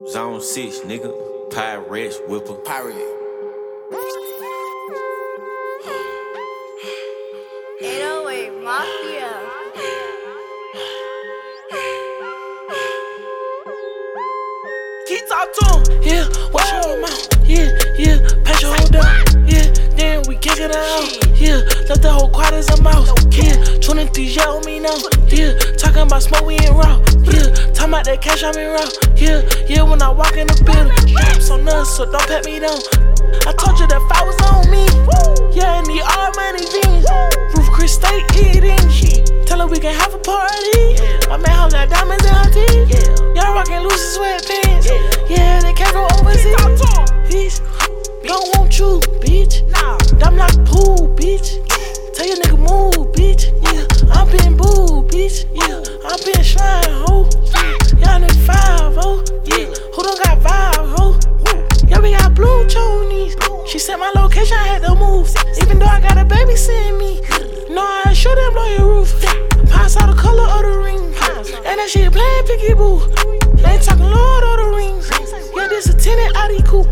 Zone 6, nigga. Pirates, whipper. Pirate. 808 Mafia. Keep talk to him, yeah, watch your mouth, yeah, patch your hold down, yeah, then we kick it out, yeah, left the whole quiet as a mouse, yeah, 23 yeah on me now, yeah, talking about smoke, we ain't raw, yeah, talking about that cash, I'm in raw, yeah, when I walk in the building, straps on us, so don't pat me down, I told you that fire was on me, yeah, and the all money jeans, roof Chris stay eating, tell her we can have a party, my man house got diamonds in her teeth, y'all rockin' loose sweatpants, yeah, they came from overseas, bitch, don't want you, bitch, I'm like pool, bitch, tell your nigga move, bitch, yeah, I'm being boo, bitch, yeah, I'm being shrine, ho, y'all need 5-0, yeah, who don't got vibe, ho, yeah, we got blue chonies, she said my location, I had to move, even though I got a baby seeing me, no, I show them blow your roof, pass out the color of the ring, and that shit playin' picky boo, they ain't talking Lord of the Rings, yeah, this a tenant Audi coupe,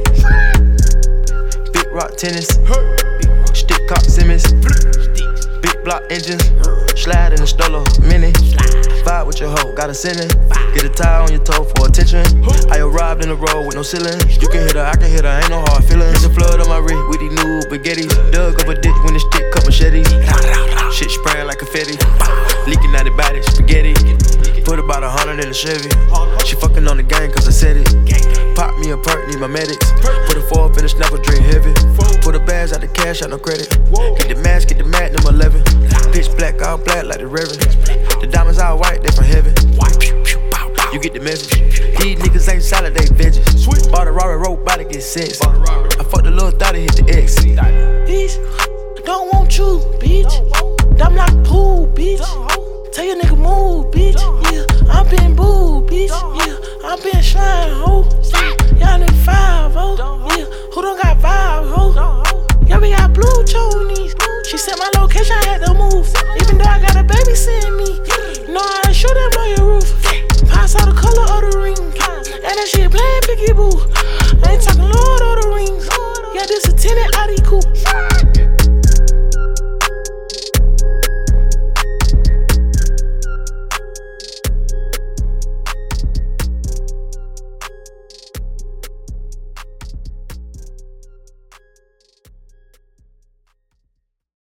big rock tennis, stick cop Simmons, big block engines, slide in the Stolo Mini, vibe with your hoe, got a sinning, get a tie on your toe for attention, I arrived in the road with no ceiling, you can hit her, I can hit her, ain't no hard feelings, it's a flood on my wrist with these new spaghettis, dug up a ditch when the stick cut machetes, shit spraying like confetti, leaking out the body, spaghetti, put about 100 in the Chevy, she fucking on the gang cause I said it, pop me a perk, need my medics, put a 4 up in the snapper, drink heavy, put the bags out the cash, out no credit, get the mask, get the mat, number 11, pitch black, all black like the reverend, the diamonds all white, they from heaven, you get the message, these niggas ain't solid, they veggies, bought a Rari rope, body get sense, I fucked the little thought and hit the X, bitch, don't want you, bitch, I'm like pool, bitch, tell your nigga move, bitch, yeah,